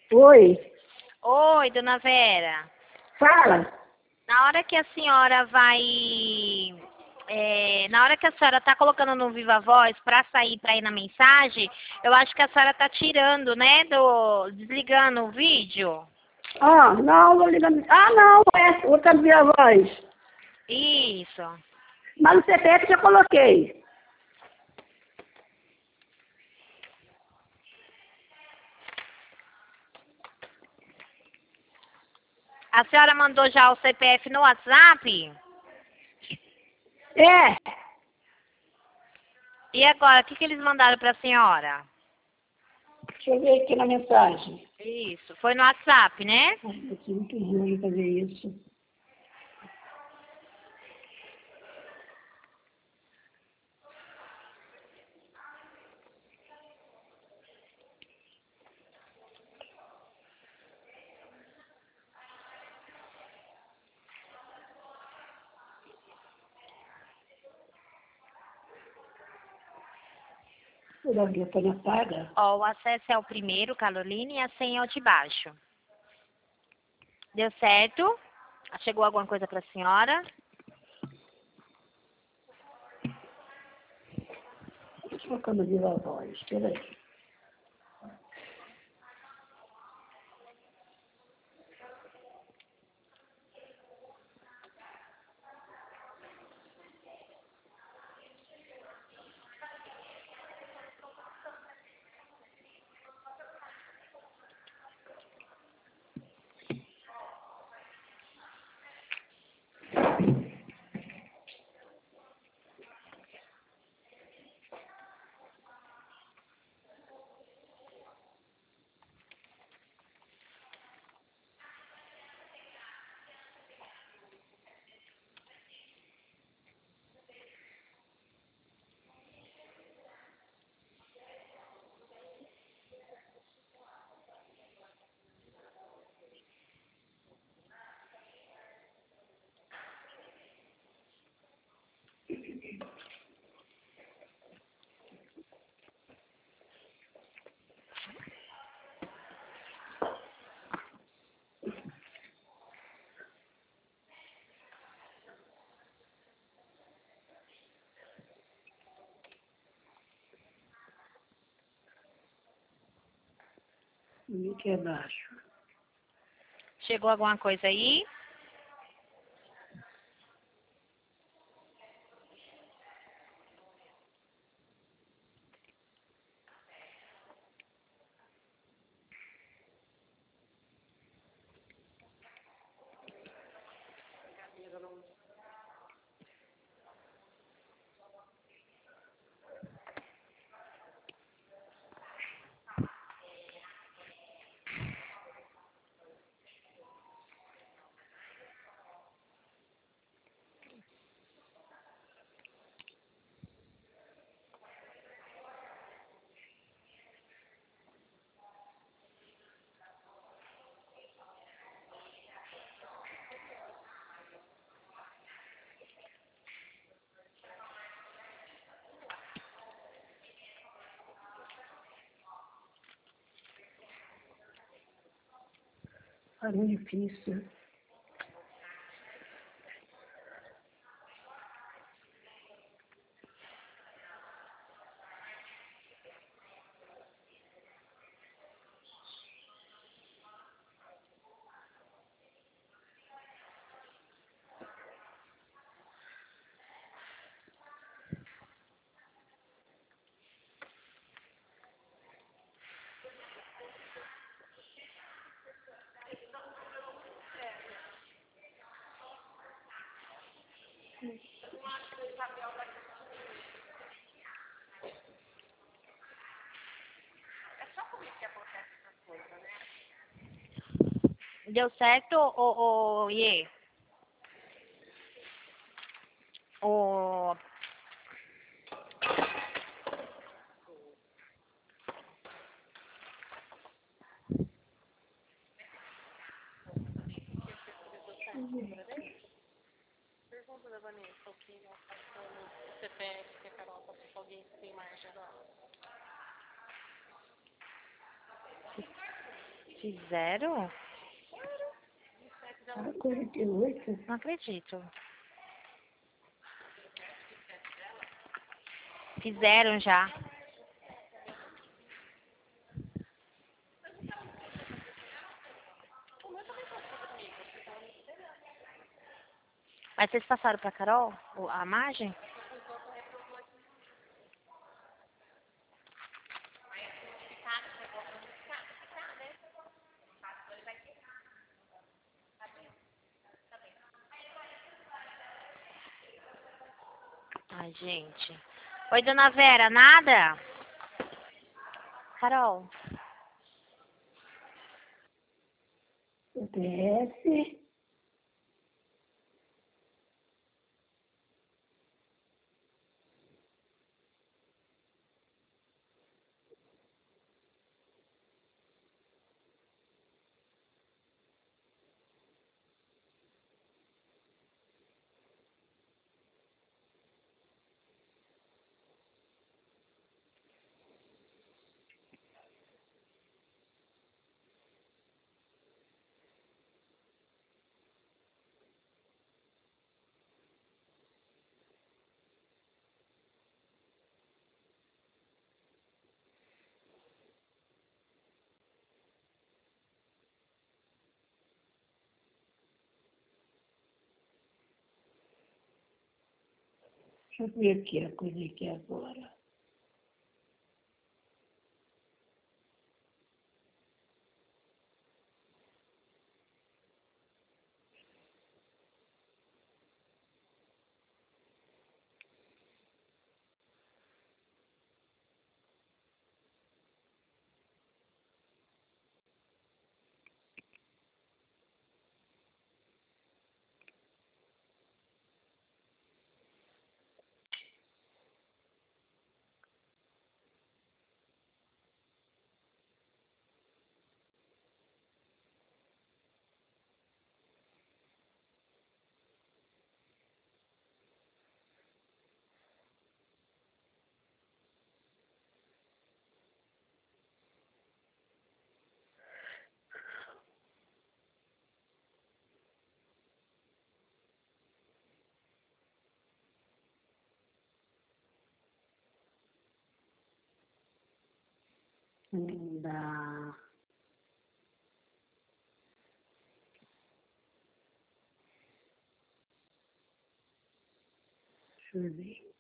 Oi, Oi, dona Vera. fala. Na hora que a senhora vai. Na hora que a senhora está colocando no Viva Voz para ir na mensagem, eu acho que a senhora está tirando, né? Desligando o vídeo. Ah, não, vou ligando. Ah, não, é outra minha voz. Isso. Mas o CPF já coloquei. A senhora mandou já o CPF no WhatsApp? É, E agora, o que eles mandaram para a senhora? deixa eu ver aqui na mensagem. Isso. Foi no WhatsApp, né? Ai, eu sou muito ruim fazer isso. O da telefone apaga. Ó, o acesso é o primeiro, Caroline, e a senha é o de baixo. Deu certo? Chegou alguma coisa para a senhora? Deixa eu colocar no Viva Voz, espera aí. Aqui abaixo. Chegou alguma coisa aí? Ah, muito difícil. Deu certo, ô, Iê? Ô, Fizeram? Ah, coisa de 8. Não acredito. Fizeram já. Mas vocês passaram pra Carol a imagem? Ai, gente. Oi, dona Vera, nada? Carol. Desce. Deixa eu ver aqui a coisa aqui agora. Não dá. Deixa eu ver.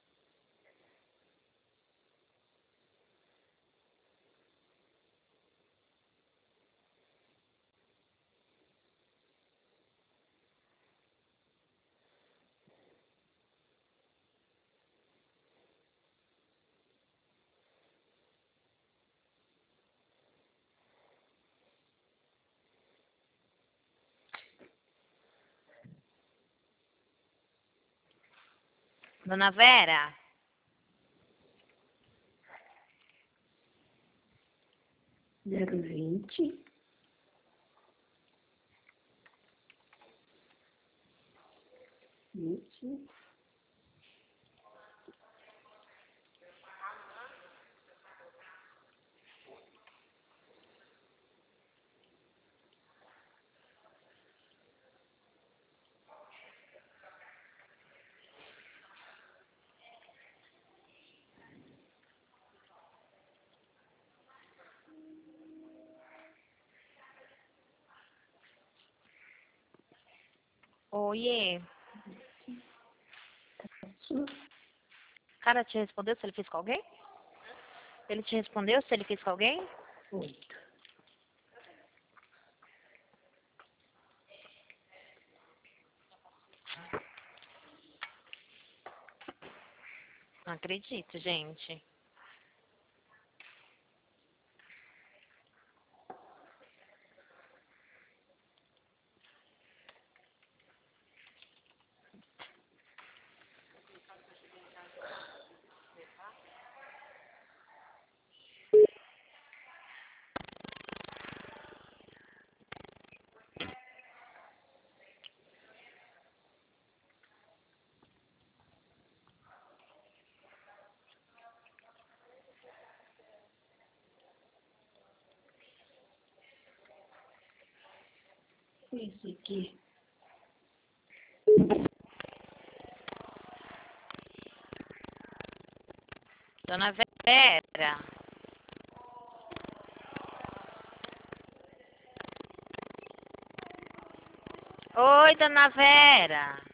Dona Vera? 020. 20. Oiê. Isso. O cara te respondeu se ele fez com alguém? Ele te respondeu se ele fez com alguém? 8. Não acredito, gente. Isso aqui. Dona Vera. Oi, Dona Vera.